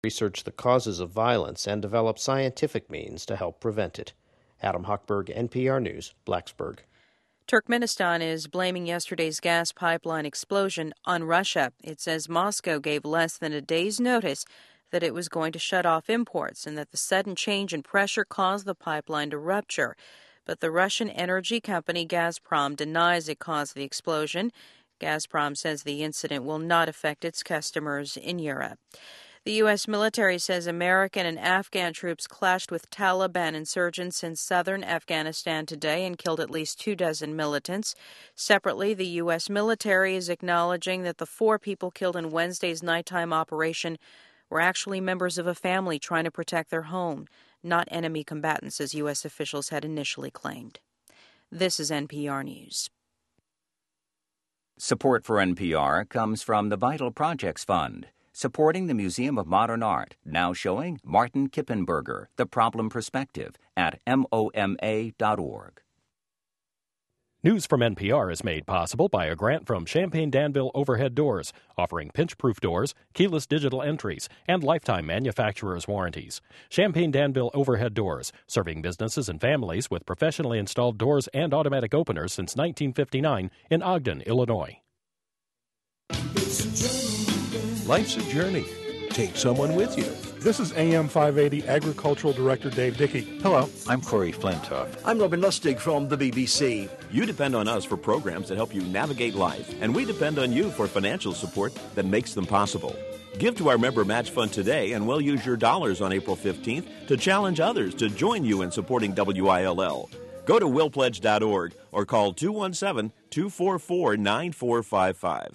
research the causes of violence and develop scientific means to help prevent it. Adam Hochberg, NPR News, Blacksburg. Turkmenistan is blaming yesterday's gas pipeline explosion on Russia. It says Moscow gave less than a day's notice that it was going to shut off imports and that the sudden change in pressure caused the pipeline to rupture. But the Russian energy company Gazprom denies it caused the explosion. Gazprom says the incident will not affect its customers in Europe. The U.S. military says American and Afghan troops clashed with Taliban insurgents in southern Afghanistan today and killed at least 24 militants. Separately, the U.S. military is acknowledging that the 4 people killed in Wednesday's nighttime operation were actually members of a family trying to protect their home, not enemy combatants, as U.S. officials had initially claimed. This is NPR News. Support for NPR comes from the Vital Projects Fund, supporting the Museum of Modern Art, now showing Martin Kippenberger, The Problem Perspective, at MOMA.org. News from NPR is made possible by a grant from Champaign-Danville Overhead Doors, offering pinch-proof doors, keyless digital entries, and lifetime manufacturer's warranties. Champaign-Danville Overhead Doors, serving businesses and families with professionally installed doors and automatic openers since 1959 in Ogden, Illinois. Life's a journey. Take someone with you. This is AM 580 Agricultural Director Dave Dickey. Hello. I'm Corey Flintoff. I'm Robin Lustig from the BBC. You depend on us for programs that help you navigate life, and we depend on you for financial support that makes them possible. Give to our member match fund today, and we'll use your dollars on April 15th to challenge others to join you in supporting WILL. Go to willpledge.org or call 217-244-9455.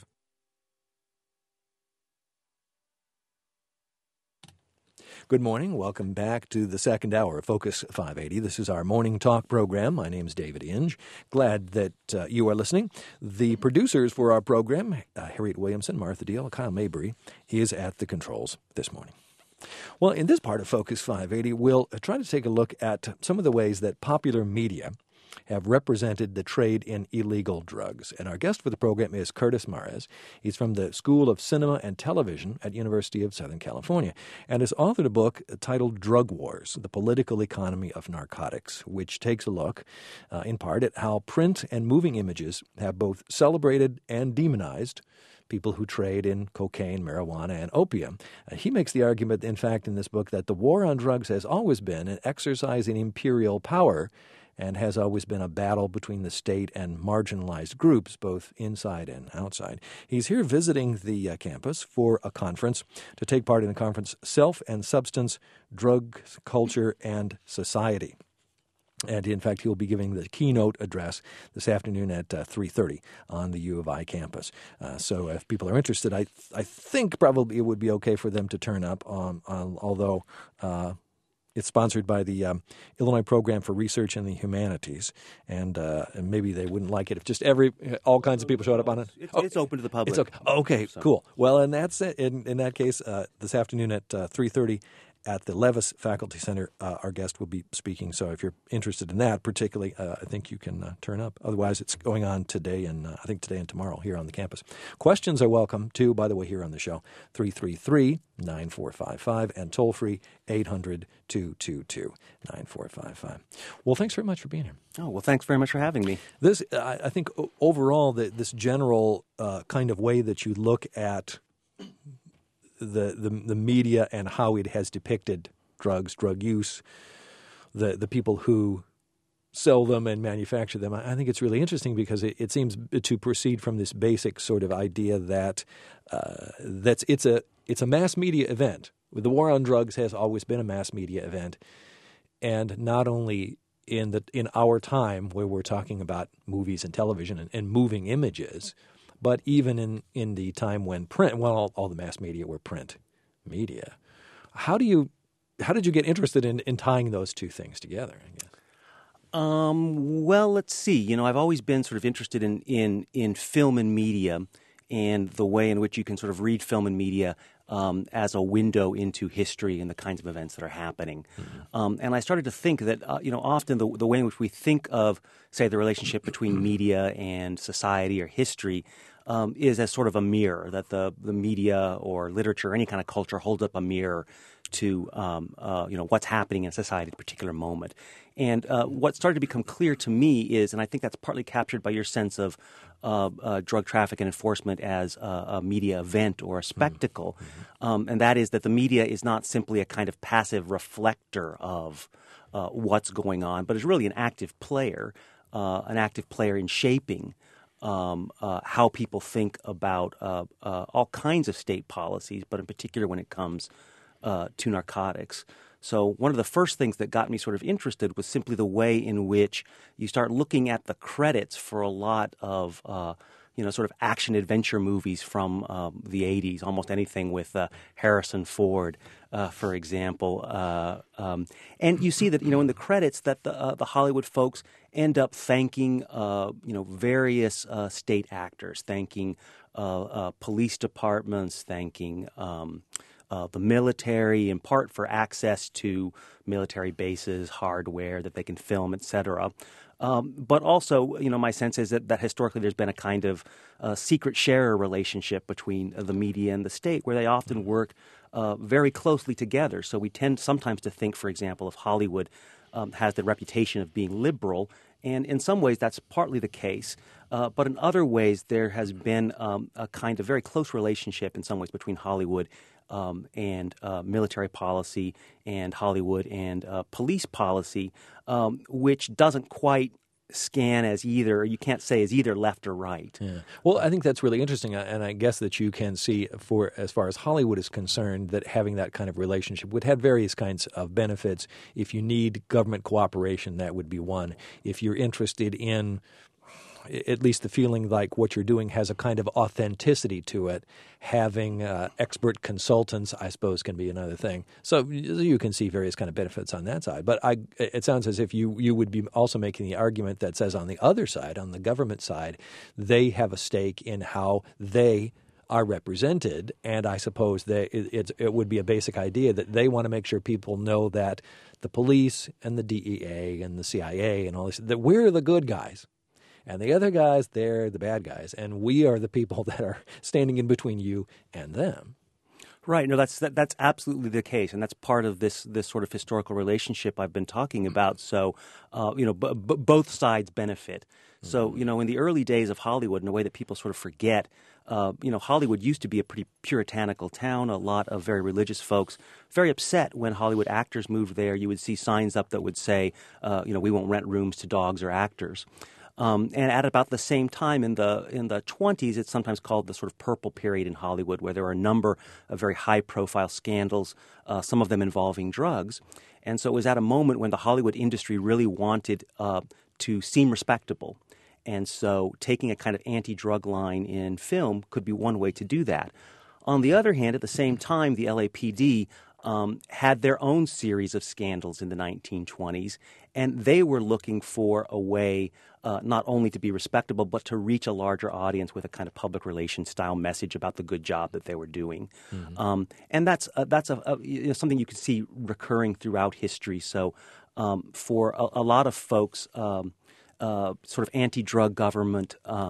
Good morning. Welcome back to the second hour of Focus 580. This is our morning talk program. My name is David Inge. Glad that you are listening. The producers for our program, Harriet Williamson, Martha Deal, Kyle Mabry, is at the controls this morning. Well, in this part of Focus 580, we'll try to take a look at some of the ways that popular media have represented the trade in illegal drugs. And our guest for the program is Curtis Mares. He's from the School of Cinema and Television at University of Southern California and has authored a book titled Drug Wars, The Political Economy of Narcotics, which takes a look, in part, at how print and moving images have both celebrated and demonized people who trade in cocaine, marijuana, and opium. He makes the argument, in fact, in this book that the war on drugs has always been an exercise in imperial power and has always been a battle between the state and marginalized groups, both inside and outside. He's here visiting the campus for a conference, to take part in the conference Self and Substance, Drugs, Culture, and Society. And, in fact, he'll be giving the keynote address this afternoon at 3:30 on the U of I campus. So if people are interested, I think probably it would be okay for them to turn up, although it's sponsored by the Illinois Program for Research in the Humanities, and maybe they wouldn't like it if just all kinds of people showed up on it. It's open to the public. It's okay. Okay, so. Cool. Well, and that's it. In that case, this afternoon at 3:30 at the Levis Faculty Center, our guest will be speaking. So if you're interested in that particularly, I think you can turn up. Otherwise, it's going on today and I think today and tomorrow here on the campus. Questions are welcome, too, by the way, here on the show, 333-9455 and toll-free 800-222-9455. Well, thanks very much for being here. Oh, well, thanks very much for having me. This, I think, overall, this general kind of way that you look at the media and how it has depicted drugs, drug use, the people who sell them and manufacture them. I think it's really interesting because it seems to proceed from this basic sort of idea that it's a mass media event. The war on drugs has always been a mass media event, and not only in our time where we're talking about movies and television and moving images, but even in the time when print, well, all the mass media were print media. How did you get interested in tying those two things together, I guess? Well, let's see. I've always been sort of interested in film and media and the way in which you can sort of read film and media as a window into history and the kinds of events that are happening. Mm-hmm. And I started to think that, often the way in which we think of, say, the relationship between media and society or history is as sort of a mirror, that the media or literature, any kind of culture, holds up a mirror to what's happening in society at a particular moment. And what started to become clear to me is, and I think that's partly captured by your sense of drug traffic and enforcement as a media event or a spectacle, and that is that the media is not simply a kind of passive reflector of what's going on, but is really an active player in shaping how people think about all kinds of state policies, but in particular when it comes to narcotics. So one of the first things that got me sort of interested was simply the way in which you start looking at the credits for a lot of sort of action-adventure movies from the 80s, almost anything with Harrison Ford, for example. And you see that, in the credits that the Hollywood folks end up thanking, various state actors, thanking police departments, thanking the military, in part for access to military bases, hardware that they can film, et cetera. But also, my sense is that historically there's been a kind of secret sharer relationship between the media and the state, where they often work very closely together. So we tend sometimes to think, for example, of Hollywood has the reputation of being liberal, and in some ways that's partly the case. But in other ways, there has been a kind of very close relationship in some ways between Hollywood and military policy and Hollywood and police policy, which doesn't quite scan as either, you can't say as either left or right. Yeah. Well, I think that's really interesting, and I guess that you can see, for as far as Hollywood is concerned, that having that kind of relationship would have various kinds of benefits. If you need government cooperation, that would be one. If you're interested in at least the feeling like what you're doing has a kind of authenticity to it, having expert consultants, I suppose, can be another thing. So you can see various kind of benefits on that side. But it sounds as if you would be also making the argument that says on the other side, on the government side, they have a stake in how they are represented, and I suppose that it would be a basic idea that they want to make sure people know that the police and the DEA and the CIA and all this, that we're the good guys. And the other guys, they're the bad guys, and we are the people that are standing in between you and them. Right. No, that's absolutely the case, and that's part of this sort of historical relationship I've been talking about. So, both sides benefit. So, in the early days of Hollywood, in a way that people sort of forget, Hollywood used to be a pretty puritanical town. A lot of very religious folks, very upset when Hollywood actors moved there. You would see signs up that would say, we won't rent rooms to dogs or actors. And at about the same time in the 20s, it's sometimes called the sort of purple period in Hollywood, where there were a number of very high-profile scandals, some of them involving drugs. And so it was at a moment when the Hollywood industry really wanted to seem respectable. And so taking a kind of anti-drug line in film could be one way to do that. On the other hand, at the same time, the LAPD had their own series of scandals in the 1920s, and they were looking for a way not only to be respectable, but to reach a larger audience with a kind of public relations style message about the good job that they were doing. Mm-hmm. And that's something you can see recurring throughout history. So for a lot of folks, sort of anti-drug government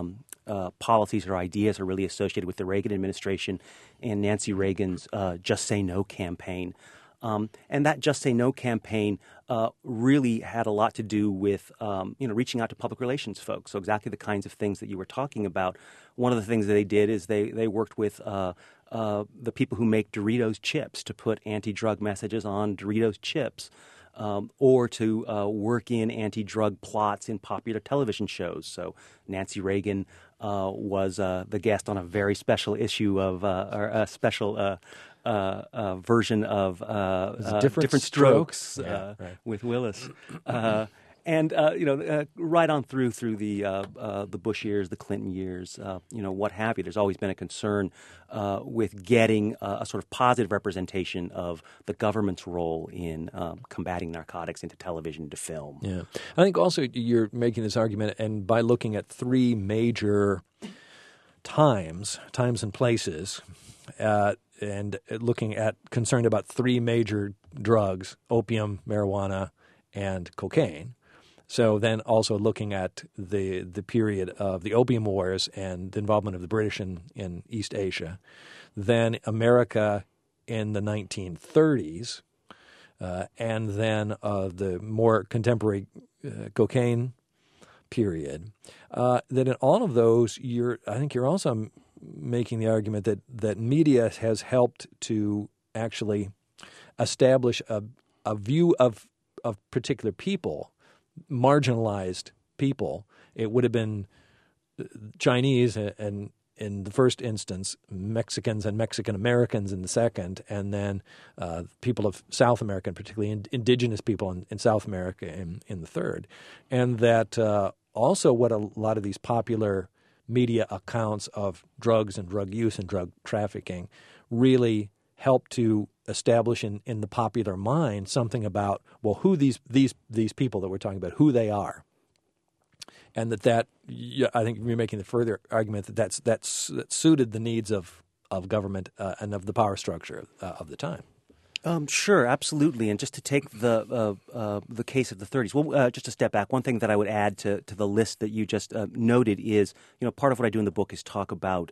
policies or ideas are really associated with the Reagan administration and Nancy Reagan's Just Say No campaign. And that Just Say No campaign really had a lot to do with, reaching out to public relations folks. So exactly the kinds of things that you were talking about. One of the things that they did is they worked with the people who make Doritos chips to put anti-drug messages on Doritos chips. Or to work in anti-drug plots in popular television shows. So Nancy Reagan was the guest on a very special issue of, or a special version of Different Strokes right. With Willis. And right on through the Bush years, the Clinton years, what have you. There's always been a concern with getting a sort of positive representation of the government's role in combating narcotics into television, into film. Yeah, I think also you're making this argument, and by looking at three major times and places, and concerned about three major drugs: opium, marijuana, and cocaine. So then also looking at the period of the Opium Wars and the involvement of the British in East Asia. Then America in the 1930s, and then the more contemporary cocaine period. That in all of those, I think you're also making the argument that media has helped to actually establish a view of particular people, marginalized people. It would have been Chinese and in the first instance, Mexicans and Mexican Americans in the second, and then people of South America, and particularly indigenous people in South America in the third. And that also what a lot of these popular media accounts of drugs and drug use and drug trafficking really help to establish in the popular mind something about, well, who these people that we're talking about, who they are. And that I think you're making the further argument that that's suited the needs of government and of the power structure of the time. Sure, absolutely. And just to take the case of the 30s, well, just to step back, one thing that I would add to the list that you just noted is, part of what I do in the book is talk about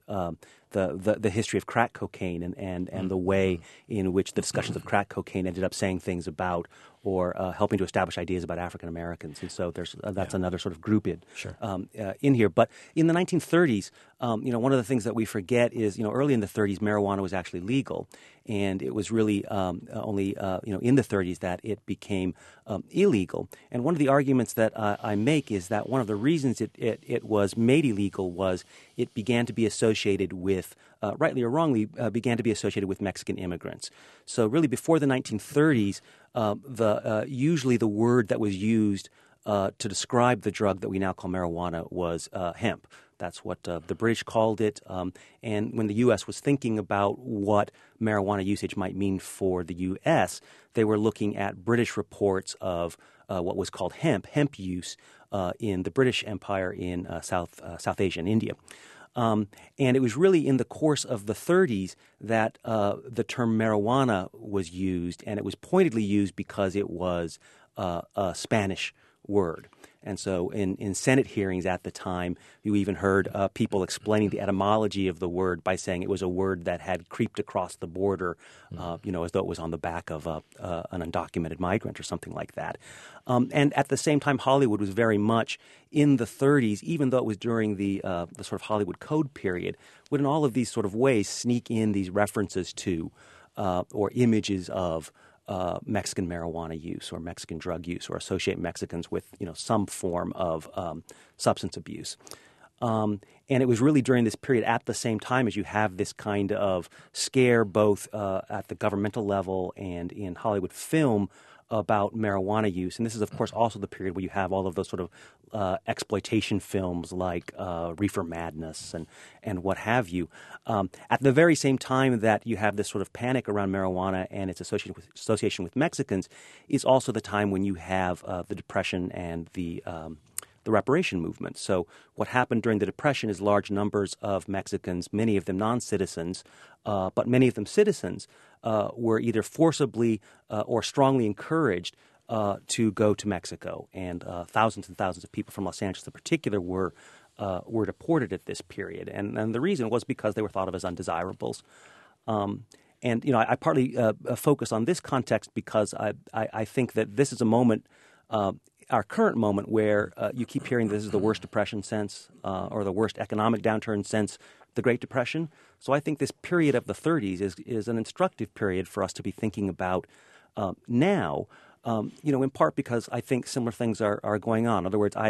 the history of crack cocaine and the way in which the discussions of crack cocaine ended up saying things about or helping to establish ideas about African Americans. And so that's another sort of grouping in here. But in the 1930s, one of the things that we forget is, early in the 30s, marijuana was actually legal. And it was really only, in the 30s that it became illegal. And one of the arguments that I make is that one of the reasons it was made illegal was it began to be associated with, rightly or wrongly, began to be associated with Mexican immigrants. So really before the 1930s, usually the word that was used to describe the drug that we now call marijuana was hemp. That's what the British called it. And when the U.S. was thinking about what marijuana usage might mean for the U.S., they were looking at British reports of what was called hemp use in the British Empire in South Asia and India. And it was really in the course of the 30s that the term marijuana was used, and it was pointedly used because it was a Spanish word. And so in Senate hearings at the time, you even heard people explaining the etymology of the word by saying it was a word that had creeped across the border, as though it was on the back of an undocumented migrant or something like that. And at the same time, Hollywood was very much in the 30s, even though it was during the sort of Hollywood Code period, would in all of these sort of ways sneak in these references to or images of Mexican marijuana use or Mexican drug use or associate Mexicans with, some form of substance abuse. And it was really during this period at the same time as you have this kind of scare both at the governmental level and in Hollywood film about marijuana use. And this is, of course, also the period where you have all of those sort of exploitation films like Reefer Madness and what have you. At the very same time that you have this sort of panic around marijuana and its association with Mexicans is also the time when you have the Depression and the reparation movement. So what happened during the Depression is large numbers of Mexicans, many of them non-citizens, but many of them citizens, were either forcibly or strongly encouraged to go to Mexico. And thousands and thousands of people from Los Angeles in particular were deported at this period. And the reason was because they were thought of as undesirables. And I partly focus on this context because I think that this is a moment our current moment where you keep hearing this is the worst Depression since or the worst economic downturn since the Great Depression. So I think this period of the 30s is an instructive period for us to be thinking about now, in part because I think similar things are going on. In other words,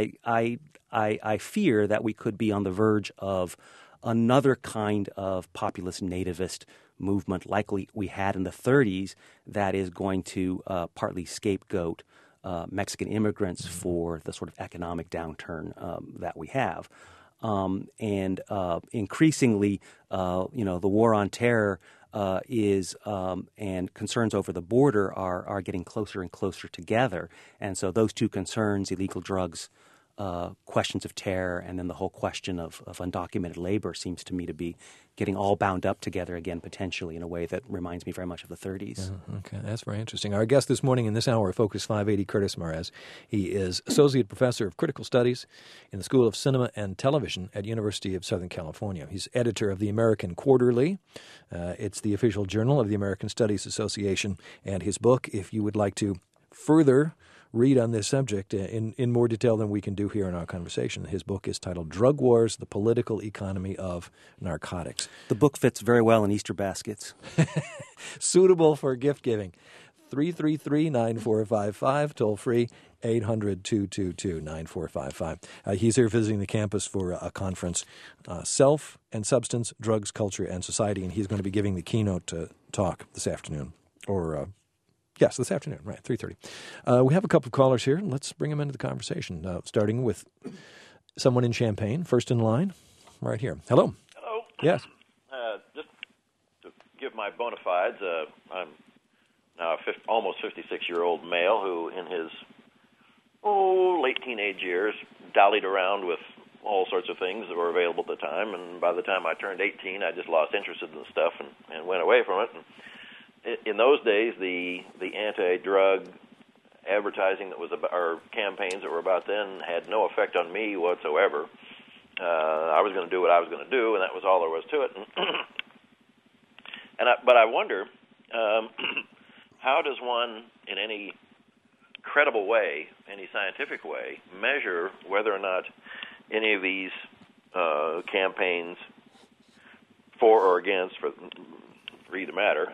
I fear that we could be on the verge of another kind of populist nativist movement like we had in the 30s that is going to partly scapegoat Mexican immigrants for the sort of economic downturn that we have. And increasingly, the war on terror is and concerns over the border are getting closer and closer together. And so those two concerns, illegal drugs questions of terror, and then the whole question of undocumented labor seems to me to be getting all bound up together again, potentially in a way that reminds me very much of the 30s. Okay, that's very interesting. Our guest this morning in this hour of Focus 580, Curtis Marez. He is Associate Professor of Critical Studies in the School of Cinema and Television at University of Southern California. He's editor of the American Quarterly. It's the official journal of the American Studies Association. And his book, if you would like to further read on this subject in more detail than we can do here in our conversation. His book is titled Drug Wars, The Political Economy of Narcotics. The book fits very well in Easter baskets. Suitable for gift giving. 333-9455, toll free, 800-222-9455. He's here visiting the campus for a conference, Self and Substance, Drugs, Culture, and Society, and he's going to be giving the keynote talk this afternoon, Yes, this afternoon, right, 3:30. We have a couple of callers here. Let's bring them into the conversation, starting with someone in Champaign, first in line, right here. Hello. Hello. Yes. Just to give my bona fides, I'm now a almost 56-year-old male who, in his late teenage years, dallied around with all sorts of things that were available at the time, and by the time I turned 18, I just lost interest in the stuff and went away from it. And in those days, the anti-drug advertising that was about, or campaigns that were about then, had no effect on me whatsoever. I was going to do what I was going to do, and that was all there was to it. But I wonder, how does one, in any credible way, any scientific way, measure whether or not any of these campaigns, for or against, for either matter,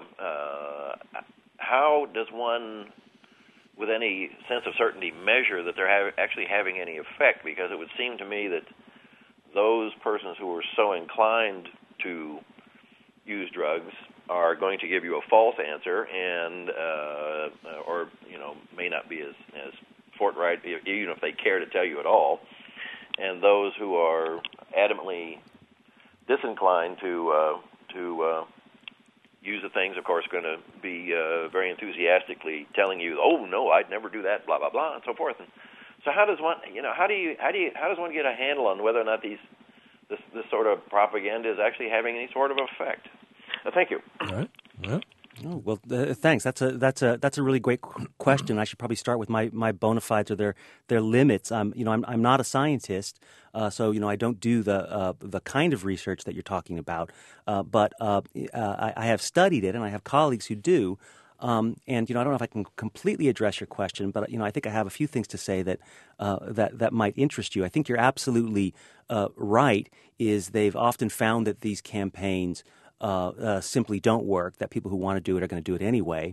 how does one, with any sense of certainty, measure that they're actually having any effect? Because it would seem to me that those persons who are so inclined to use drugs are going to give you a false answer, and or may not be as forthright, even if they care to tell you at all. And those who are adamantly disinclined to use the things, of course, going to be very enthusiastically telling you, "Oh no, I'd never do that," blah blah blah, and so forth. And so, how does one, how does one get a handle on whether or not this sort of propaganda is actually having any sort of effect? Thank you. All right. Yeah. Oh, well, thanks. That's a really great question. I should probably start with my bona fides or their limits. I'm not a scientist, so I don't do the kind of research that you're talking about. But I have studied it, and I have colleagues who do. And I don't know if I can completely address your question, but I think I have a few things to say that might interest you. I think you're absolutely right. Is they've often found that these campaigns simply don't work, that people who want to do it are going to do it anyway,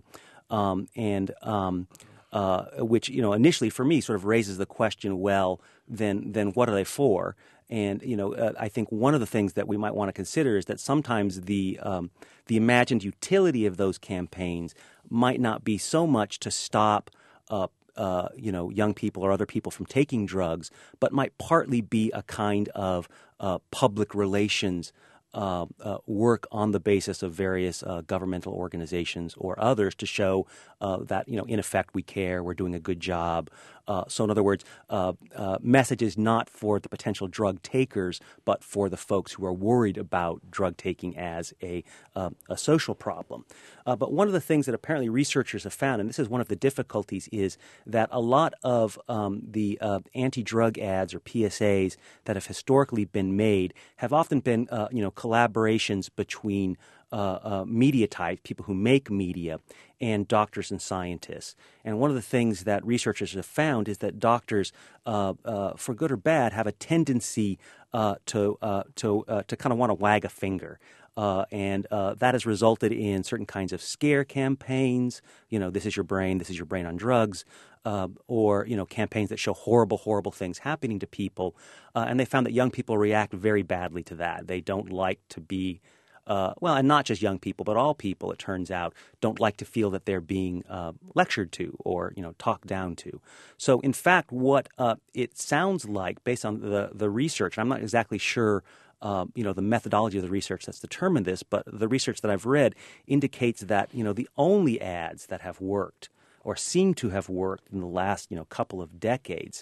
which initially for me sort of raises the question, well, then what are they for? And I think one of the things that we might want to consider is that sometimes the imagined utility of those campaigns might not be so much to stop young people or other people from taking drugs, but might partly be a kind of public relations work on the basis of various governmental organizations or others to show that, in effect, we care, we're doing a good job. So in other words, messages not for the potential drug takers, but for the folks who are worried about drug taking as a social problem. But one of the things that apparently researchers have found, and this is one of the difficulties, is that a lot of the anti-drug ads or PSAs that have historically been made have often been, collaborations between media types, people who make media, and doctors and scientists. And one of the things that researchers have found is that doctors, for good or bad, have a tendency to kind of want to wag a finger. And that has resulted in certain kinds of scare campaigns, this is your brain on drugs, or, campaigns that show horrible, horrible things happening to people. And they found that young people react very badly to that. They don't like to be, and not just young people, but all people, it turns out, don't like to feel that they're being lectured to or, talked down to. So, in fact, what it sounds like, based on the research, I'm not exactly sure the methodology of the research that's determined this, but the research that I've read indicates that, the only ads that have worked or seem to have worked in the last, couple of decades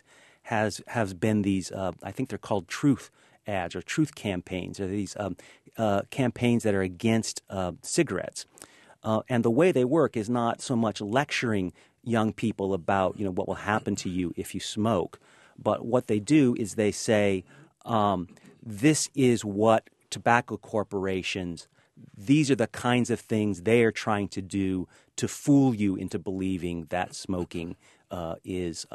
has been these, I think they're called truth ads or truth campaigns, or these campaigns that are against cigarettes. And the way they work is not so much lecturing young people about, what will happen to you if you smoke, but what they do is they say, this is what tobacco corporations, these are the kinds of things they are trying to do to fool you into believing that smoking is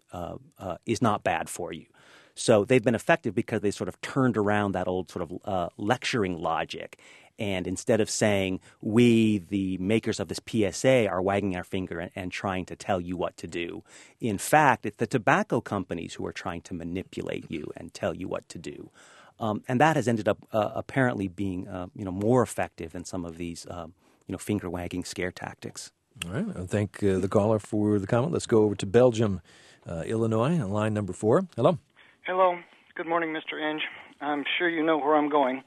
not bad for you. So they've been effective because they sort of turned around that old sort of lecturing logic. And instead of saying, we, the makers of this PSA, are wagging our finger and trying to tell you what to do, in fact, it's the tobacco companies who are trying to manipulate you and tell you what to do. And that has ended up apparently being more effective than some of these finger-wagging scare tactics. All right. I thank the caller for the comment. Let's go over to Belgium, Illinois, on line number 4. Hello. Hello. Good morning, Mr. Inge. I'm sure you know where I'm going.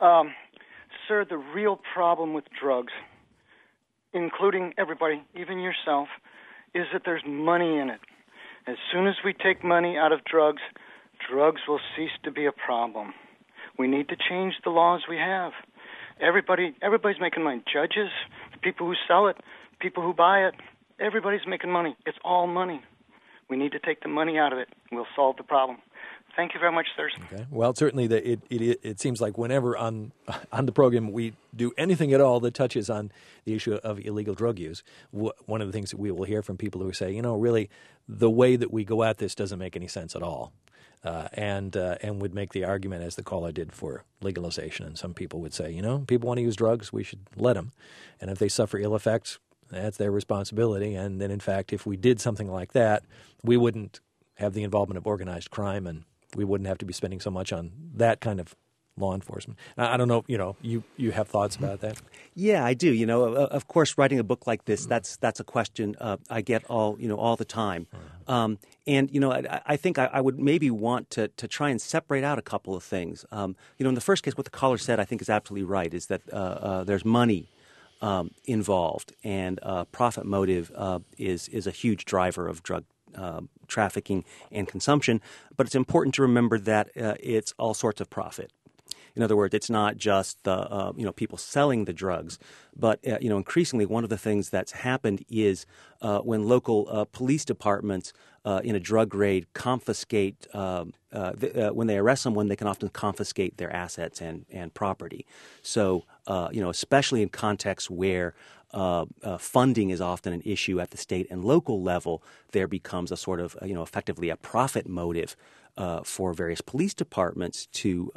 Sir, the real problem with drugs, including everybody, even yourself, is that there's money in it. As soon as we take money out of drugs, drugs will cease to be a problem. We need to change the laws we have. Everybody's making money. Judges, the people who sell it, people who buy it, everybody's making money. It's all money. We need to take the money out of it. We'll solve the problem. Thank you very much, sir. Okay. Well, certainly it seems like whenever on the program we do anything at all that touches on the issue of illegal drug use, one of the things that we will hear from people who say, really, the way that we go at this doesn't make any sense at all, and would make the argument, as the caller did, for legalization. And some people would say, people want to use drugs, we should let them. And if they suffer ill effects, that's their responsibility. And then, in fact, if we did something like that, we wouldn't have the involvement of organized crime, and we wouldn't have to be spending so much on that kind of law enforcement. I don't know, you have thoughts about that? Yeah, I do. Of course, writing a book like this, that's a question I get all the time. And I think I would maybe want to try and separate out a couple of things. In the first case, what the caller said, I think, is absolutely right, is that there's money involved, and profit motive is a huge driver of drug trafficking and consumption. But it's important to remember that it's all sorts of profit. In other words, it's not just the people selling the drugs, but increasingly one of the things that's happened is when local police departments in a drug raid confiscate when they arrest someone, they can often confiscate their assets and property. So especially in contexts where funding is often an issue at the state and local level, there becomes a sort of effectively a profit motive for various police departments to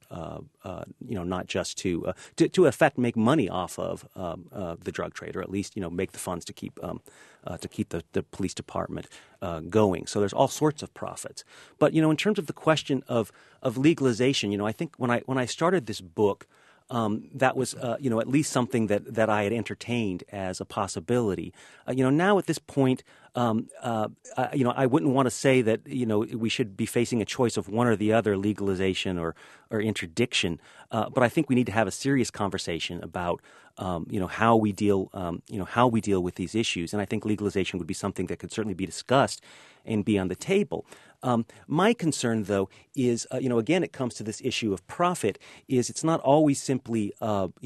not just to effect make money off of the drug trade, or at least make the funds to keep the police department going. So there's all sorts of profits. But in terms of the question of legalization, I think when I started this book, that was, at least something that I had entertained as a possibility. Now at this point, I wouldn't want to say that, we should be facing a choice of one or the other, legalization or interdiction. But I think we need to have a serious conversation about, how we deal with these issues. And I think legalization would be something that could certainly be discussed and be on the table. My concern, though, is, again, it comes to this issue of profit, is it's not always simply,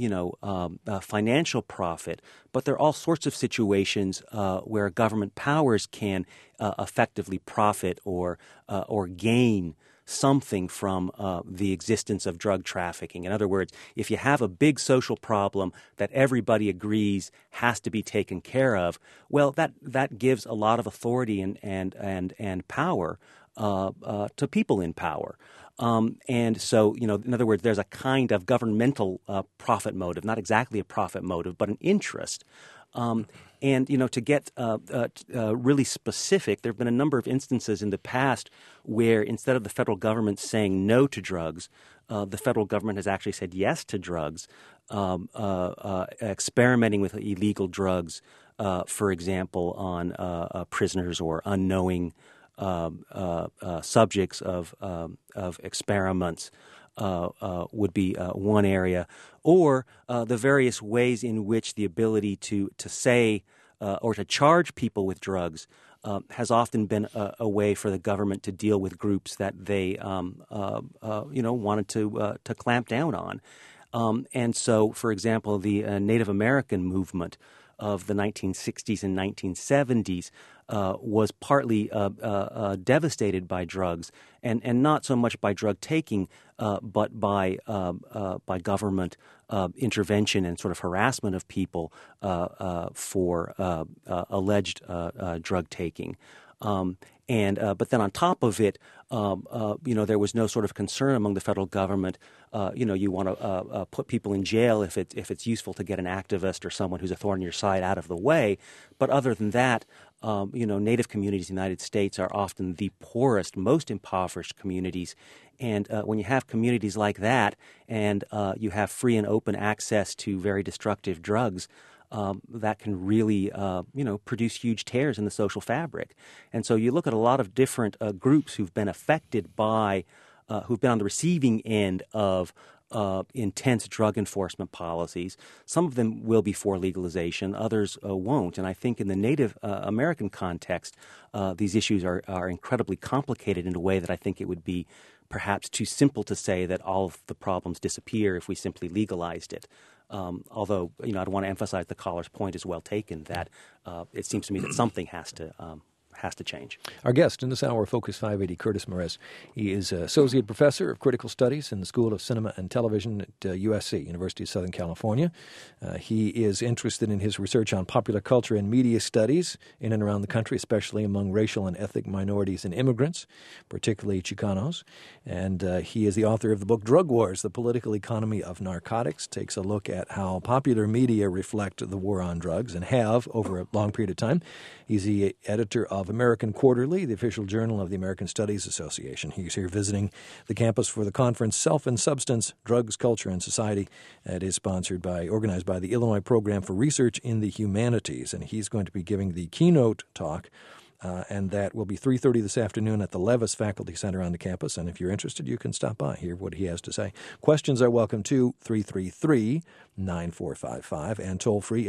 financial profit, but there are all sorts of situations where government powers can effectively profit or gain something from the existence of drug trafficking. In other words, if you have a big social problem that everybody agrees has to be taken care of, well, that gives a lot of authority and power to people in power. And so, in other words, there's a kind of governmental profit motive, not exactly a profit motive, but an interest. And, to get really specific, there have been a number of instances in the past where instead of the federal government saying no to drugs, the federal government has actually said yes to drugs, experimenting with illegal drugs, for example, on prisoners or unknowing subjects of experiments. Would be one area, or the various ways in which the ability to say or to charge people with drugs has often been a way for the government to deal with groups that they wanted to clamp down on. And so, for example, the Native American movement of the 1960s and 1970s was partly devastated by drugs, and not so much by drug taking, but by government intervention and sort of harassment of people for alleged drug taking. But then on top of it, there was no sort of concern among the federal government. You want to put people in jail if it's useful to get an activist or someone who's a thorn in your side out of the way. But other than that, Native communities in the United States are often the poorest, most impoverished communities. And when you have communities like that, and you have free and open access to very destructive drugs, that can really, produce huge tears in the social fabric. And so you look at a lot of different groups who've been affected by, who've been on the receiving end of intense drug enforcement policies. Some of them will be for legalization, others won't. And I think in the Native American context, these issues are incredibly complicated in a way that I think it would be perhaps too simple to say that all of the problems disappear if we simply legalized it. Although, I'd want to emphasize the caller's point is well taken, that it seems to me that something has to change. Our guest in this hour, Focus 580, Curtis Moretz. He is Associate Professor of Critical Studies in the School of Cinema and Television at USC, University of Southern California. He is interested in his research on popular culture and media studies in and around the country, especially among racial and ethnic minorities and immigrants, particularly Chicanos. And he is the author of the book Drug Wars, The Political Economy of Narcotics. Takes a look at how popular media reflect the war on drugs and have over a long period of time. He's the editor of American Quarterly, the official journal of the American Studies Association. He's here visiting the campus for the conference Self and Substance, Drugs, Culture, and Society. It is organized by the Illinois Program for Research in the Humanities, and he's going to be giving the keynote talk, and that will be 3:30 this afternoon at the Levis Faculty Center on the campus. And if you're interested, you can stop by, hear what he has to say. Questions are welcome to 333-9455 and toll-free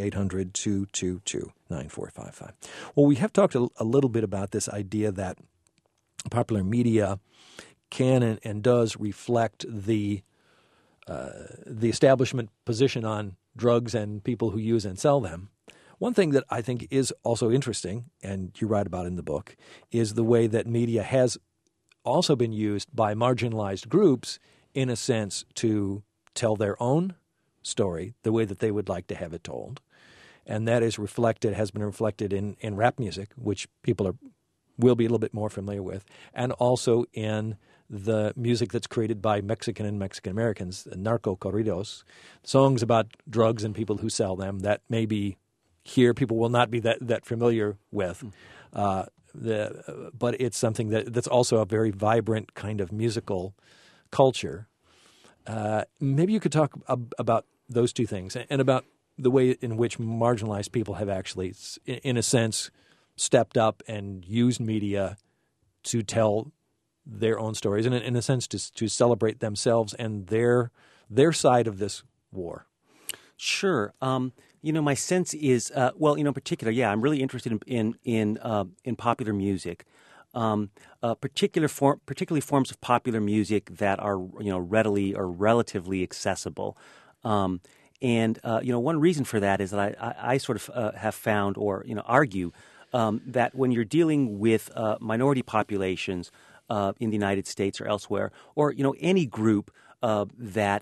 800-222-9455. Well, we have talked a little bit about this idea that popular media can and does reflect the establishment position on drugs and people who use and sell them. One thing that I think is also interesting, and you write about in the book, is the way that media has also been used by marginalized groups, in a sense, to tell their own story the way that they would like to have it told. And that has been reflected in rap music, which people will be a little bit more familiar with, and also in the music that's created by Mexican and Mexican Americans, narco corridos, songs about drugs and people who sell them that maybe here people will not be that familiar with. But it's something that's also a very vibrant kind of musical culture. Maybe you could talk about those two things and about the way in which marginalized people have actually, in a sense, stepped up and used media to tell their own stories, and in a sense to celebrate themselves and their side of this war. Sure. My sense is, in particular, I'm really interested in popular music, particularly forms of popular music that are, readily or relatively accessible. One reason for that is that I sort of have found or, argue that when you're dealing with minority populations in the United States or elsewhere, or, any group that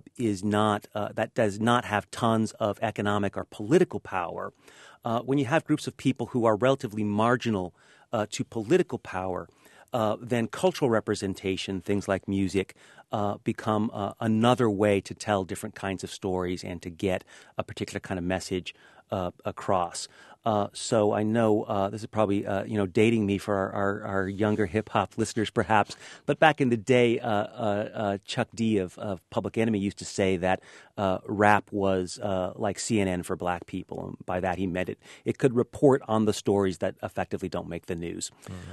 does not have tons of economic or political power, when you have groups of people who are relatively marginal to political power, then cultural representation, things like music, become another way to tell different kinds of stories and to get a particular kind of message across. So I know this is probably dating me for our younger hip hop listeners, perhaps. But back in the day, Chuck D of Public Enemy used to say that rap was like CNN for black people, and by that he meant it could report on the stories that effectively don't make the news.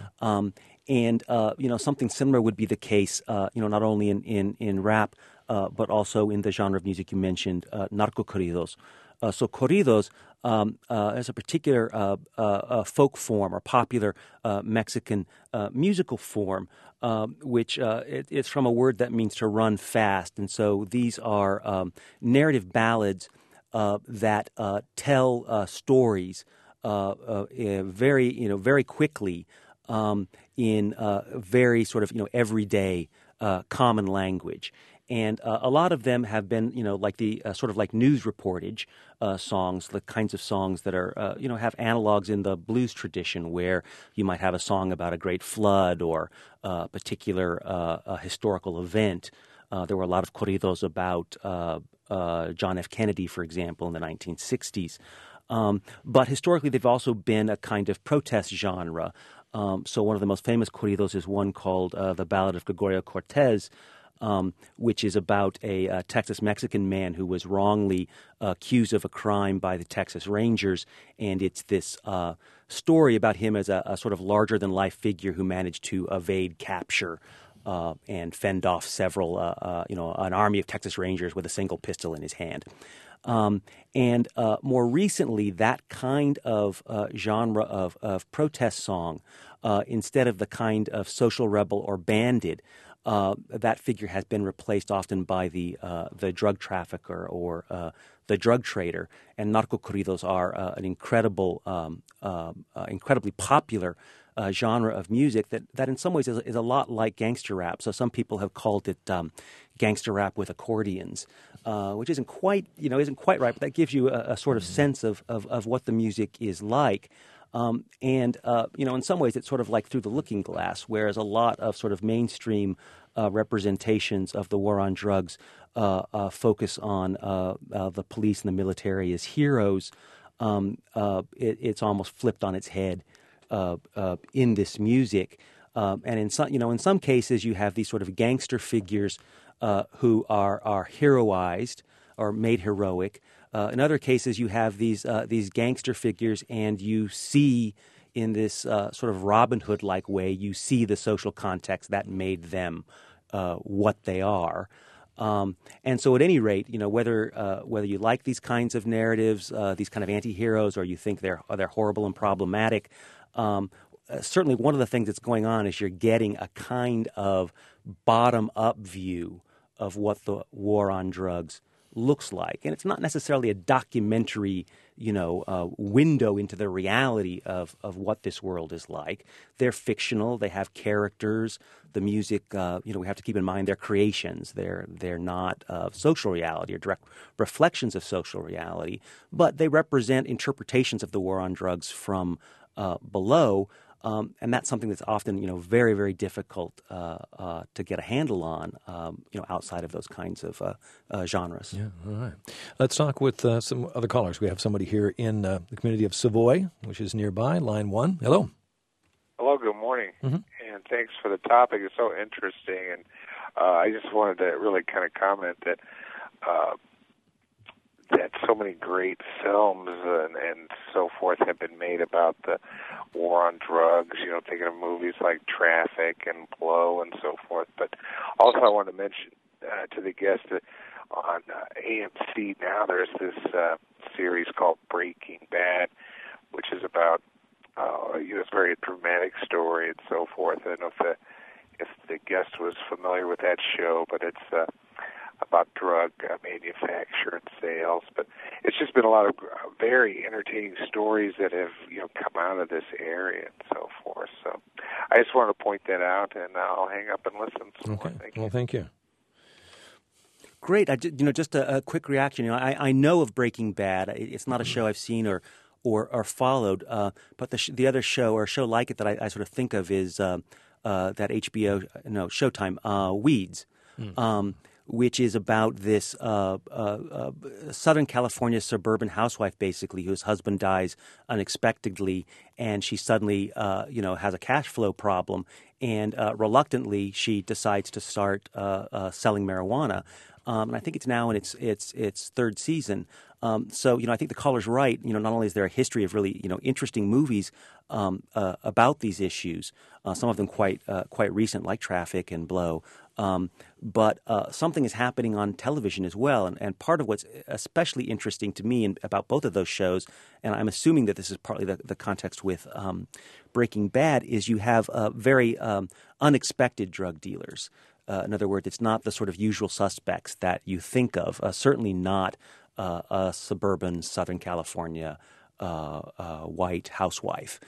Mm-hmm. Something similar would be the case, not only in rap, but also in the genre of music you mentioned, narco corridos. So corridos is a particular folk form or popular Mexican musical form, which it's from a word that means to run fast. And so these are narrative ballads that tell stories very quickly in very sort of everyday common language. And a lot of them have been, like the sort of like news reportage songs, the kinds of songs that are, have analogs in the blues tradition, where you might have a song about a great flood or a particular historical event. There were a lot of corridos about John F. Kennedy, for example, in the 1960s. But historically, they've also been a kind of protest genre. So one of the most famous corridos is one called The Ballad of Gregorio Cortez, which is about a Texas-Mexican man who was wrongly accused of a crime by the Texas Rangers. And it's this story about him as a sort of larger-than-life figure who managed to evade capture and fend off several, an army of Texas Rangers with a single pistol in his hand. And more recently, that kind of genre of protest song, instead of the kind of social rebel or bandit, that figure has been replaced often by the drug trafficker or the drug trader. And narco corridos are an incredibly popular genre of music that in some ways is a lot like gangster rap. So some people have called it gangster rap with accordions, which isn't quite right, but that gives you a sort of sense of what the music is like. In some ways it's sort of like Through the Looking Glass, whereas a lot of sort of mainstream representations of the war on drugs focus on the police and the military as heroes. It's almost flipped on its head in this music, and in some cases you have these sort of gangster figures who are heroized or made heroic. In other cases, you have these gangster figures, and you see in this sort of Robin Hood-like way, you see the social context that made them what they are. And so, at any rate, whether you like these kinds of narratives, these kind of anti-heroes, or you think they're horrible and problematic, certainly one of the things that's going on is you're getting a kind of bottom-up view of what the war on drugs looks like. And it's not necessarily a documentary, window into the reality of what this world is like. They're fictional. They have characters. The music, we have to keep in mind they're creations. They're not social reality or direct reflections of social reality, but they represent interpretations of the war on drugs from below. And that's something that's often, very, very difficult to get a handle on, outside of those kinds of genres. Yeah, all right. Let's talk with some other callers. We have somebody here in the community of Savoy, which is nearby. Line 1. Hello. Hello, good morning. Mm-hmm. And thanks for the topic. It's so interesting. And I just wanted to really kind of comment that so many great films and so forth have been made about the war on drugs, thinking of movies like Traffic and Blow and so forth. But also I want to mention to the guest that on AMC now there's this series called Breaking Bad, which is about it's a very dramatic story and so forth. I don't know if the guest was familiar with that show, but it's about drug manufacture and sales, but it's just been a lot of very entertaining stories that have come out of this area and so forth. So I just wanted to point that out, and I'll hang up and listen. Okay. Thank you. Great. Just a quick reaction. I know of Breaking Bad. It's not a show I've seen or followed, but the other show or a show like it that I sort of think of is that Showtime Weeds. Which is about this Southern California suburban housewife, basically, whose husband dies unexpectedly, and she suddenly, has a cash flow problem, and reluctantly she decides to start selling marijuana. And I think it's now in its third season. So, I think the caller's right. Not only is there a history of really, interesting movies about these issues, some of them quite recent, like Traffic and Blow, but something is happening on television as well. And part of what's especially interesting to me about both of those shows, and I'm assuming that this is partly the context with Breaking Bad, is you have very unexpected drug dealers. In other words, it's not the sort of usual suspects that you think of, certainly not a suburban Southern California white housewife.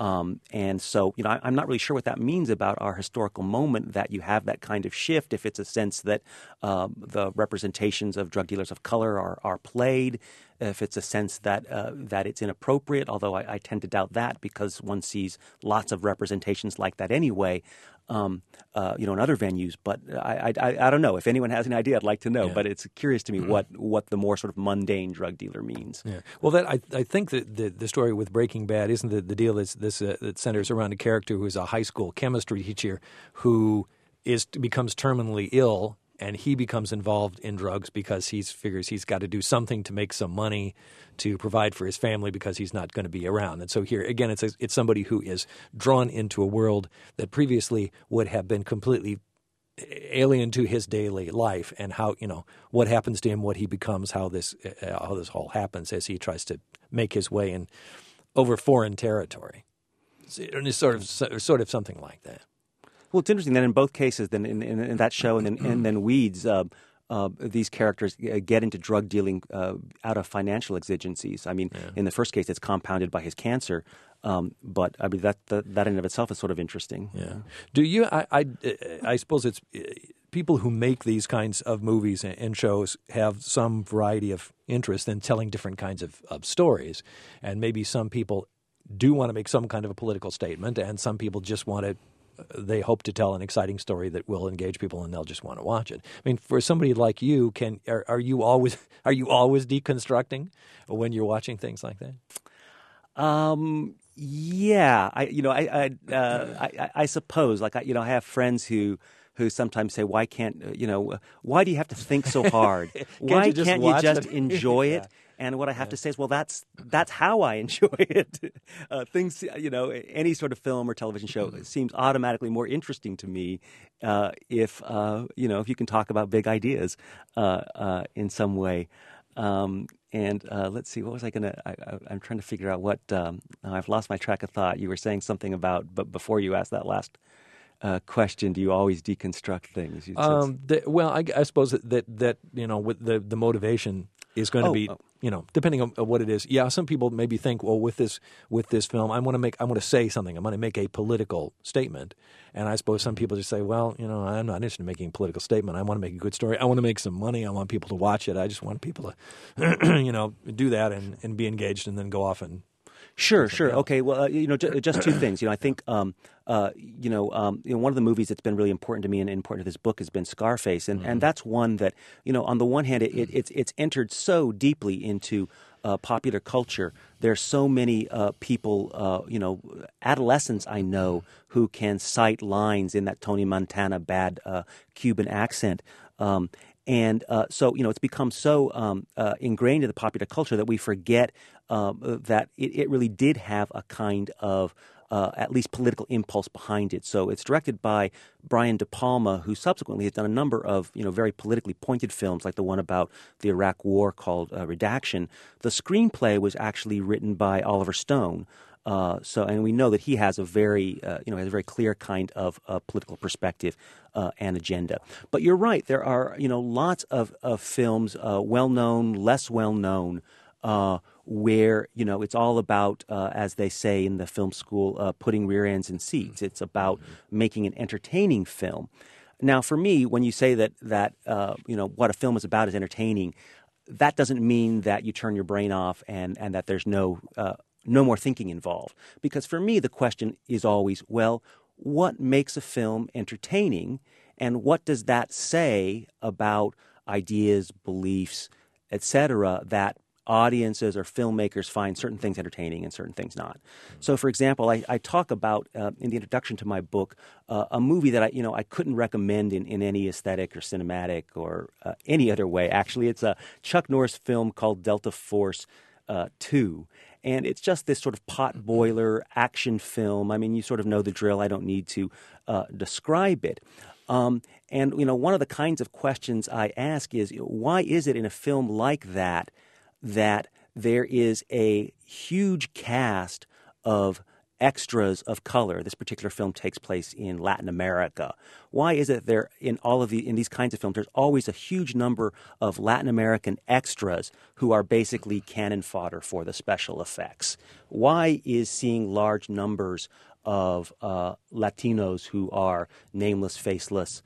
And so, I'm not really sure what that means about our historical moment, that you have that kind of shift, if it's a sense that the representations of drug dealers of color are played, if it's a sense that it's inappropriate, although I tend to doubt that because one sees lots of representations like that anyway, in other venues. But I don't know. If anyone has an idea, I'd like to know. Yeah. But it's curious to me what the more sort of mundane drug dealer means. Yeah. Well, I think that the story with Breaking Bad isn't the deal that centers around a character who is a high school chemistry teacher who becomes terminally ill, and he becomes involved in drugs because he figures he's got to do something to make some money to provide for his family because he's not going to be around. And so here, again, it's somebody who is drawn into a world that previously would have been completely alien to his daily life, and how, what happens to him, what he becomes, how this all happens as he tries to make his way in over foreign territory. It's sort of something like that. Well, it's interesting that in both cases, then in that show and then Weeds, these characters get into drug dealing out of financial exigencies. I mean, in the first case, it's compounded by his cancer, but I mean that in and of itself is sort of interesting. Yeah. Do you? I suppose it's people who make these kinds of movies and shows have some variety of interest in telling different kinds of stories, and maybe some people do want to make some kind of a political statement, and some people just want to. They hope to tell an exciting story that will engage people, and they'll just want to watch it. I mean, for somebody like you, are you always deconstructing when you're watching things like that? Yeah, I suppose. Like I have friends who sometimes say, "Why can't why do you have to think so hard? Why can't you just enjoy it?" And what I have to say is, well, that's how I enjoy it. Things, any sort of film or television show seems automatically more interesting to me if you can talk about big ideas in some way. And let's see, what was I going to? I'm trying to figure out what. I've lost my track of thought. You were saying something about, but before you asked that last question, do you always deconstruct things? I suppose that with the motivation is going to be, depending on what it is. Yeah, some people maybe think, well, with this film, I want to say something. I want to make a political statement. And I suppose some people just say, well, I'm not interested in making a political statement. I want to make a good story. I want to make some money. I want people to watch it. I just want people to, do that and be engaged and then go off and. Sure. Okay. Well, just two things. I think, one of the movies that's been really important to me and important to this book has been Scarface, and that's one that, on the one hand, it's entered so deeply into popular culture. There's so many people, adolescents I know who can cite lines in that Tony Montana bad Cuban accent. And so, it's become so ingrained in the popular culture that we forget that it really did have a kind of at least political impulse behind it. So it's directed by Brian De Palma, who subsequently has done a number of very politically pointed films, like the one about the Iraq War called Redaction. The screenplay was actually written by Oliver Stone. And we know that he has a very clear kind of political perspective and agenda. But you're right; there are lots of films, well known, less well known, where it's all about, as they say in the film school, putting rear ends in seats. It's about making an entertaining film. Now, for me, when you say that what a film is about is entertaining, that doesn't mean that you turn your brain off and that there's no more thinking involved. Because for me, the question is always, well, what makes a film entertaining, and what does that say about ideas, beliefs, etc., that audiences or filmmakers find certain things entertaining and certain things not. So, for example, I talk about in the introduction to my book a movie that I couldn't recommend in any aesthetic or cinematic or any other way. Actually, it's a Chuck Norris film called Delta Force 2. And it's just this sort of potboiler action film. I mean, you sort of know the drill. I don't need to describe it. And, one of the kinds of questions I ask is, why is it in a film like that there is a huge cast of extras of color? This particular film takes place in Latin America. Why is it there in these kinds of films, there's always a huge number of Latin American extras who are basically cannon fodder for the special effects? Why is seeing large numbers of Latinos who are nameless, faceless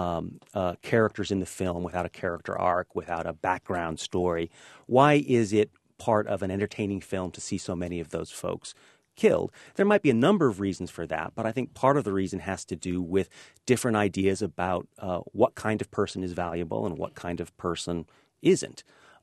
characters in the film without a character arc, without a background story? Why is it part of an entertaining film to see so many of those folks killed? There might be a number of reasons for that, but I think part of the reason has to do with different ideas about what kind of person is valuable and what kind of person isn't.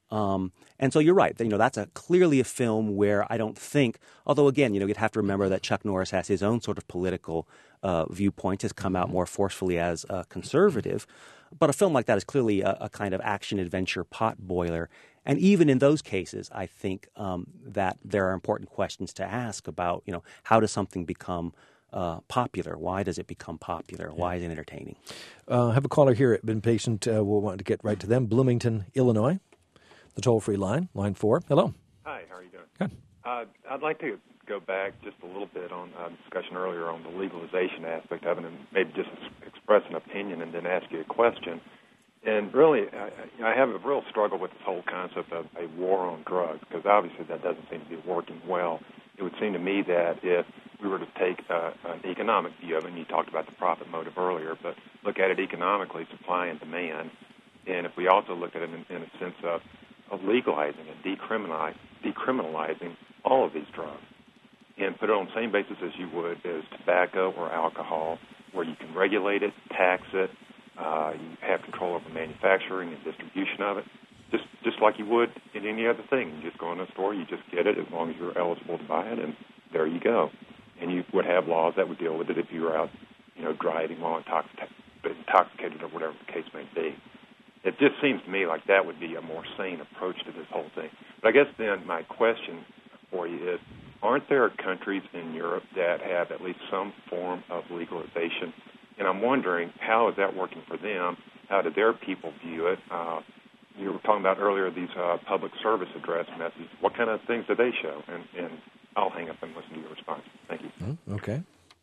And so you're right. That's clearly a film where I don't think, although again, you'd have to remember that Chuck Norris has his own sort of political viewpoint, has come out more forcefully as a conservative. But a film like that is clearly a kind of action-adventure potboiler. And even in those cases, I think that there are important questions to ask about, how does something become popular? Why does it become popular? Why is it entertaining? I have a caller here, been patient. We'll want to get right to them. Bloomington, Illinois, the toll-free line 4. Hello. Hi, how are you doing? Good. I'd like to go back just a little bit on a discussion earlier on the legalization aspect of it, and maybe just express an opinion and then ask you a question. And really, I have a real struggle with this whole concept of a war on drugs, because obviously that doesn't seem to be working well. It would seem to me that if we were to take an economic view of it, and you talked about the profit motive earlier, but look at it economically, supply and demand, and if we also look at it in a sense of legalizing and decriminalizing all of these drugs, and put it on the same basis as you would as tobacco or alcohol, where you can regulate it, tax it, you have control over manufacturing and distribution of it, just like you would in any other thing. You just go in a store, you just get it as long as you're eligible to buy it, and there you go. And you would have laws that would deal with it if you were out, driving while intoxicated or whatever the case may be. It just seems to me like that would be a more sane approach to this whole thing. But I guess then my question for you is, aren't there countries in Europe that have at least some form of legalization? And I'm wondering, how is that working for them? How do their people view it? You were talking about earlier these public service address messages. What kind of things do they show? And I'll hang up and listen to your response. Thank you. Okay.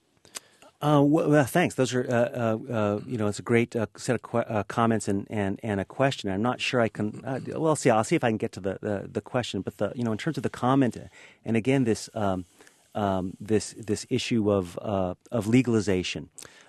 Well, thanks. Those are, it's a great set of comments and a question. I'm not sure I can. I'll see if I can get to the question. But in terms of the comment, and again, this issue of legalization.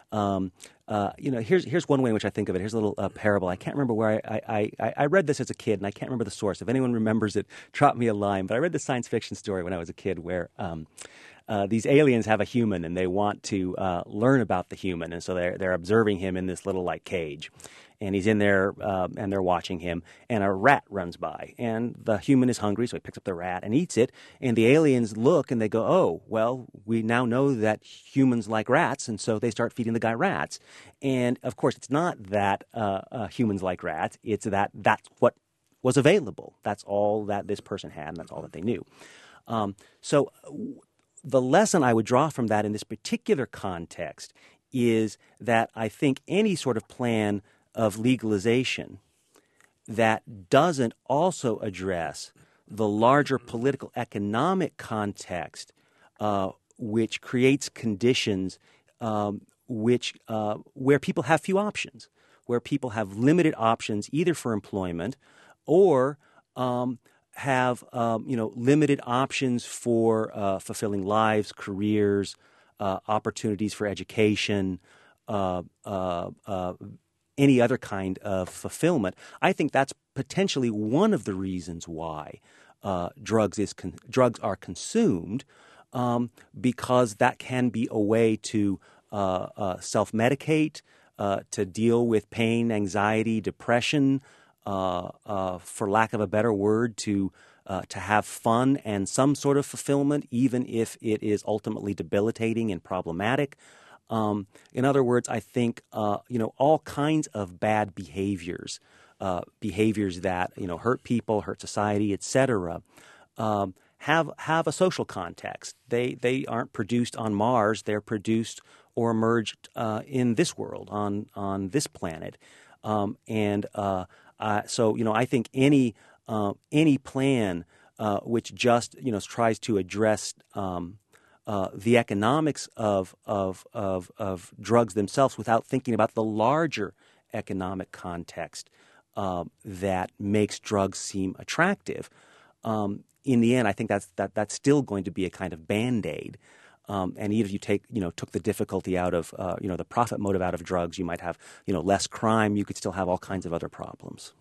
Here's one way in which I think of it. Here's a little parable. I can't remember where I read this as a kid, and I can't remember the source. If anyone remembers it, drop me a line. But I read this science fiction story when I was a kid where these aliens have a human, and they want to learn about the human, and so they're observing him in this little cage. And he's in there, and they're watching him, and a rat runs by. And the human is hungry, so he picks up the rat and eats it. And the aliens look, and they go, oh, well, we now know that humans like rats, and so they start feeding the guy rats. And, of course, it's not that humans like rats. It's that that's what was available. That's all that this person had, and that's all that they knew. So the lesson I would draw from that in this particular context is that I think any sort of plan of legalization that doesn't also address the larger political economic context, which creates conditions where people have few options, where people have limited options either for employment or have limited options for fulfilling lives, careers, opportunities for education, any other kind of fulfillment. I think that's potentially one of the reasons why drugs are consumed, because that can be a way to self-medicate, to deal with pain, anxiety, depression, for lack of a better word, to to have fun and some sort of fulfillment, even if it is ultimately debilitating and problematic. In other words, I think all kinds of bad behaviors, behaviors that hurt people, hurt society, etc., have a social context. They aren't produced on Mars; they're produced or emerged in this world, on this planet, so I think any plan which just tries to address the economics of drugs themselves without thinking about the larger economic context that makes drugs seem attractive. In the end, I think that's still going to be a kind of Band-Aid. And even if you took the difficulty out of the profit motive out of drugs, you might have less crime. You could still have all kinds of other problems.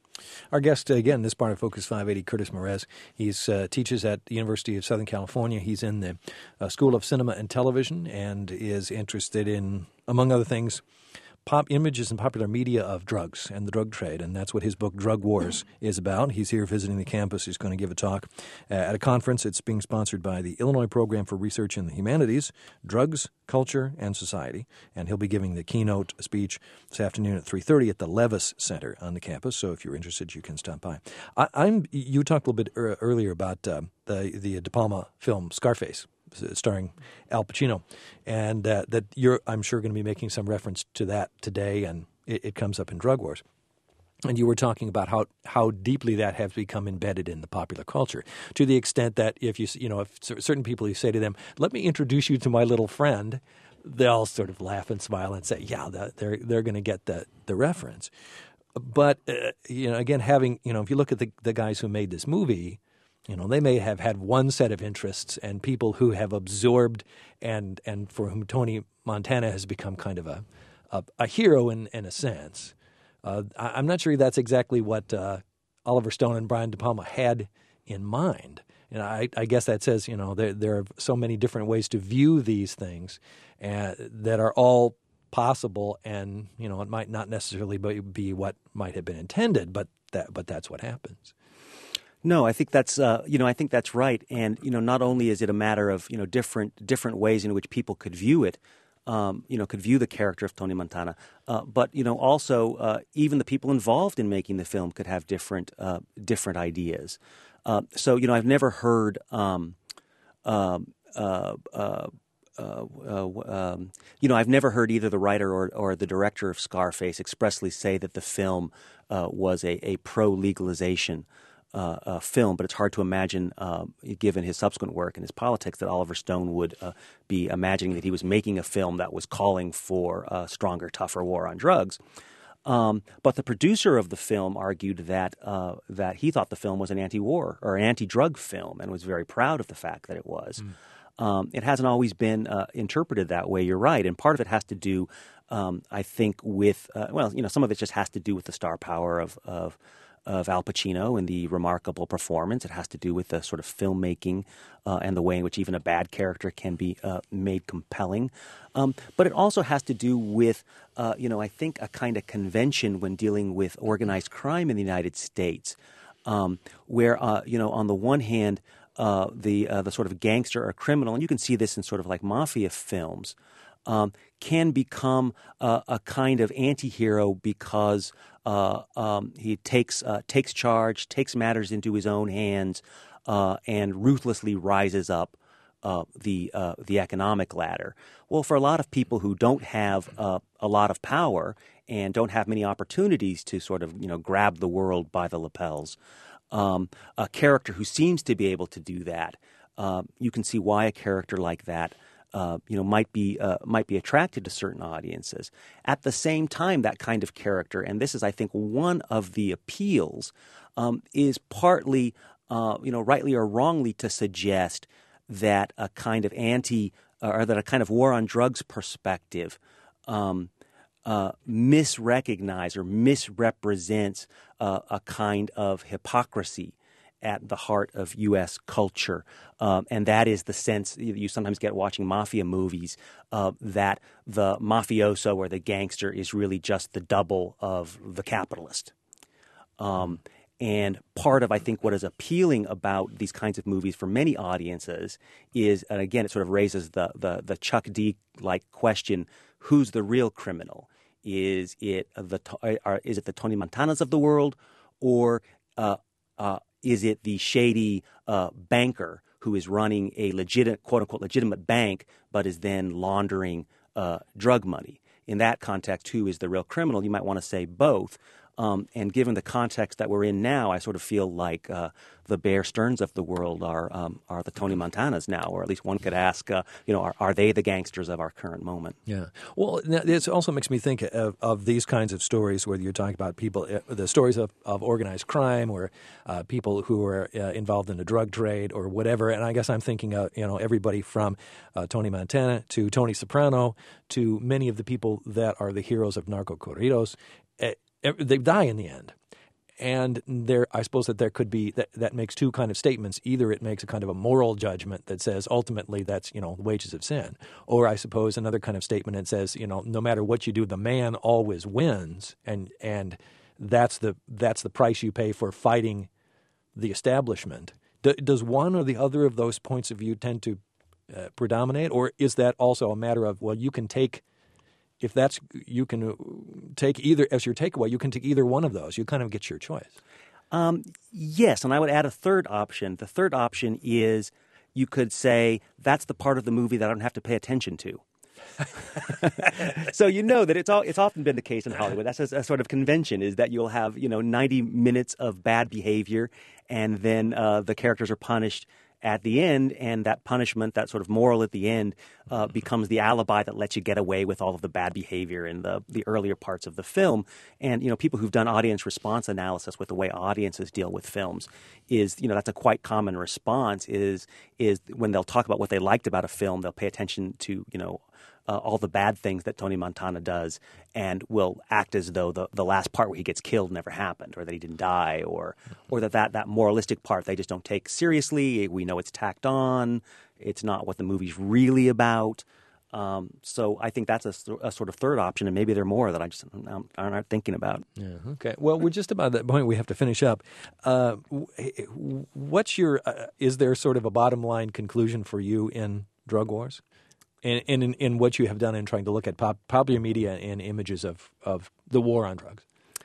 Our guest, again, this part of Focus 580, Curtis Moretz. He teaches at the University of Southern California. He's in the School of Cinema and Television and is interested in, among other things, pop images and popular media of drugs and the drug trade, and that's what his book Drug Wars is about. He's here visiting the campus. He's going to give a talk at a conference. It's being sponsored by the Illinois Program for Research in the Humanities, Drugs, Culture, and Society, and he'll be giving the keynote speech this afternoon at 3:30 at the Levis Center on the campus, so if you're interested, you can stop by. You talked a little bit earlier about the De Palma film Scarface, starring Al Pacino, and that you're, I'm sure, going to be making some reference to that today, and it comes up in Drug Wars. And you were talking about how deeply that has become embedded in the popular culture, to the extent that if certain people, you say to them, "Let me introduce you to my little friend," they all sort of laugh and smile and say, "Yeah, they're going to get the reference." But again, having if you look at the guys who made this movie. They may have had one set of interests, and people who have absorbed and for whom Tony Montana has become kind of a hero in a sense. I'm not sure that's exactly what Oliver Stone and Brian De Palma had in mind. I guess that says there are so many different ways to view these things that are all possible, and it might not necessarily be what might have been intended, but that's what happens. No, I think that's that's right, and not only is it a matter of different ways in which people could view it, could view the character of Tony Montana, but also even the people involved in making the film could have different ideas. So I've never heard I've never heard either the writer or the director of Scarface expressly say that the film was a pro-legalization film, but it's hard to imagine, given his subsequent work and his politics, that Oliver Stone would be imagining that he was making a film that was calling for a stronger, tougher war on drugs. But the producer of the film argued that he thought the film was an anti-war or an anti-drug film, and was very proud of the fact that it was. It hasn't always been interpreted that way. You're right, and part of it has to do, I think, with some of it just has to do with the star power of Al Pacino and the remarkable performance. It has to do with the sort of filmmaking and the way in which even a bad character can be made compelling. But it also has to do with, I think, a kind of convention when dealing with organized crime in the United States, where, on the one hand, the sort of gangster or criminal, and you can see this in sort of like mafia films, can become a kind of anti-hero because he takes charge, takes matters into his own hands, and ruthlessly rises up the economic ladder. Well, for a lot of people who don't have a lot of power and don't have many opportunities to sort of grab the world by the lapels, a character who seems to be able to do that, you can see why a character like that might be attracted to certain audiences. At the same time, that kind of character, and this is, I think, one of the appeals, is partly, rightly or wrongly, to suggest that a kind of or that a kind of war on drugs perspective misrecognize or misrepresents a kind of hypocrisy at the heart of U.S. culture, and that is the sense you sometimes get watching mafia movies, that the mafioso or the gangster is really just the double of the capitalist. And part of, I think, what is appealing about these kinds of movies for many audiences is, and again, it sort of raises the Chuck D-like question, who's the real criminal? Is it the Tony Montanas of the world, or is it the shady banker who is running a legitimate, quote-unquote, legitimate bank, but is then laundering drug money? In that context, who is the real criminal? You might want to say both. And given the context that we're in now, I sort of feel like the Bear Stearns of the world are the Tony Montanas now, or at least one could ask, are they the gangsters of our current moment? Yeah. Well, it also makes me think of these kinds of stories where you're talking about people, the stories of organized crime, or people who are involved in the drug trade or whatever. And I guess I'm thinking of everybody from Tony Montana to Tony Soprano to many of the people that are the heroes of narco corridos. They die in the end. And I suppose that there could be that makes two kind of statements. Either it makes a kind of a moral judgment that says ultimately that's the wages of sin, or I suppose another kind of statement that says no matter what you do, the man always wins, and that's the price you pay for fighting the establishment. Does one or the other of those points of view tend to predominate, or is that also a matter of you can take? If you can take either as your takeaway, you can take either one of those. You kind of get your choice. Yes, and I would add a third option. The third option is you could say that's the part of the movie that I don't have to pay attention to. So that it's often been the case in Hollywood. That's a sort of convention, is that you'll have 90 minutes of bad behavior, and then the characters are punished at the end, and that punishment, that sort of moral at the end, becomes the alibi that lets you get away with all of the bad behavior in the earlier parts of the film. And people who've done audience response analysis with the way audiences deal with films is that's a quite common response. Is when they'll talk about what they liked about a film, they'll pay attention to all the bad things that Tony Montana does, and will act as though the last part where he gets killed never happened, or that he didn't die, or that moralistic part they just don't take seriously. We know it's tacked on. It's not what the movie's really about. So I think that's a sort of third option, and maybe there are more that I'm not thinking about. Yeah. Okay. Well, we're just about that point. We have to finish up. What's your? Is there sort of a bottom line conclusion for you in Drug Wars? In what you have done in trying to look at popular media and images of the war on drugs?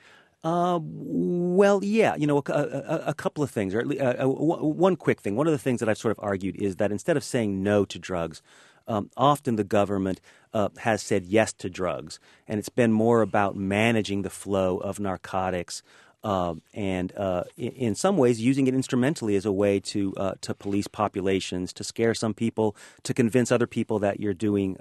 Well, yeah, a couple of things. Or at least, one quick thing. One of the things that I've sort of argued is that instead of saying no to drugs, often the government has said yes to drugs, and it's been more about managing the flow of narcotics. And in some ways, using it instrumentally as a way to police populations, to scare some people, to convince other people that you're doing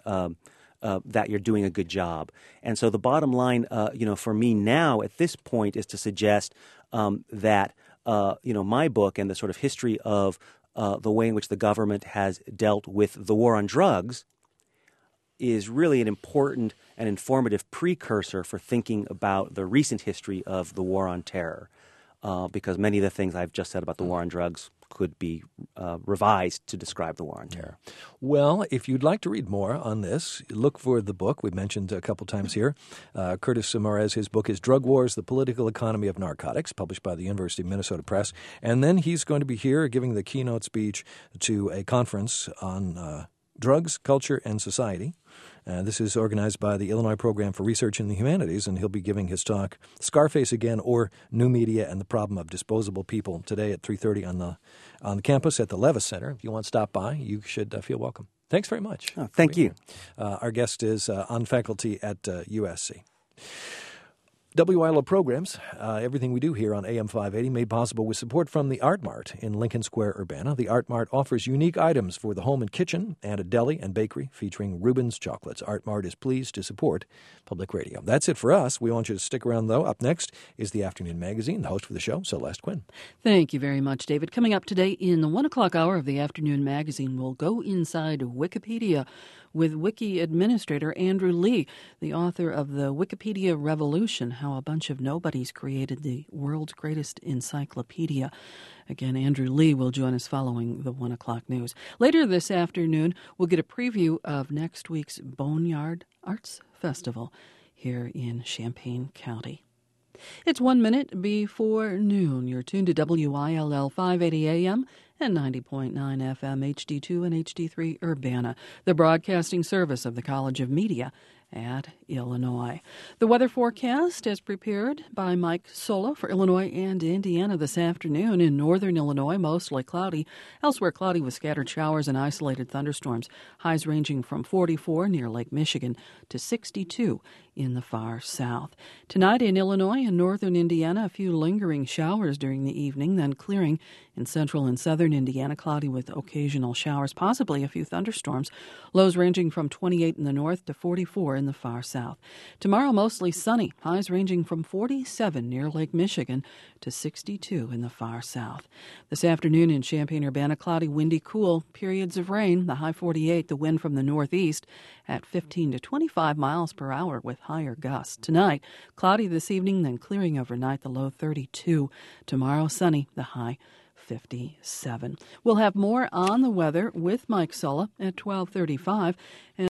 a good job. And so the bottom line, for me now at this point, is to suggest that my book and the sort of history of the way in which the government has dealt with the war on drugs is really an important and informative precursor for thinking about the recent history of the war on terror, because many of the things I've just said about the war on drugs could be revised to describe the war on terror. Well, if you'd like to read more on this, look for the book we mentioned a couple times here. Curtis Samarez, his book is Drug Wars, The Political Economy of Narcotics, published by the University of Minnesota Press. And then he's going to be here giving the keynote speech to a conference on drugs, culture, and society. This is organized by the Illinois Program for Research in the Humanities, and he'll be giving his talk, Scarface Again, or New Media and the Problem of Disposable People, today at 3:30 on the campus at the Levis Center. If you want to stop by, you should feel welcome. Thanks very much. Oh, thank you. Our guest is on faculty at USC. WILO programs, everything we do here on AM 580, made possible with support from the Art Mart in Lincoln Square, Urbana. The Art Mart offers unique items for the home and kitchen and a deli and bakery featuring Reuben's chocolates. Art Mart is pleased to support public radio. That's it for us. We want you to stick around, though. Up next is the Afternoon Magazine. The host for the show, Celeste Quinn. Thank you very much, David. Coming up today in the 1 o'clock hour of the Afternoon Magazine, we'll go inside Wikipedia with Wiki Administrator Andrew Lee, the author of The Wikipedia Revolution, How a Bunch of Nobodies Created the World's Greatest Encyclopedia. Again, Andrew Lee will join us following the 1 o'clock news. Later this afternoon, we'll get a preview of next week's Boneyard Arts Festival here in Champaign County. It's 1 minute before noon. You're tuned to WILL 580 AM and 90.9 FM HD2 and HD3 Urbana, the broadcasting service of the College of Media at Illinois. The weather forecast is prepared by Mike Sola for Illinois and Indiana this afternoon. In northern Illinois, mostly cloudy. Elsewhere, cloudy with scattered showers and isolated thunderstorms. Highs ranging from 44 near Lake Michigan to 62 in the far south. Tonight in Illinois and northern Indiana, a few lingering showers during the evening, then clearing in central and southern Indiana, cloudy with occasional showers, possibly a few thunderstorms. Lows ranging from 28 in the north to 44 in the far south. Tomorrow, mostly sunny. Highs ranging from 47 near Lake Michigan to 62 in the far south. This afternoon in Champaign-Urbana, cloudy, windy, cool. Periods of rain. The high 48, the wind from the northeast at 15 to 25 miles per hour with higher gusts. Tonight, cloudy this evening, then clearing overnight, the low 32. Tomorrow, sunny, the high 57. We'll have more on the weather with Mike Sulla at 12:35.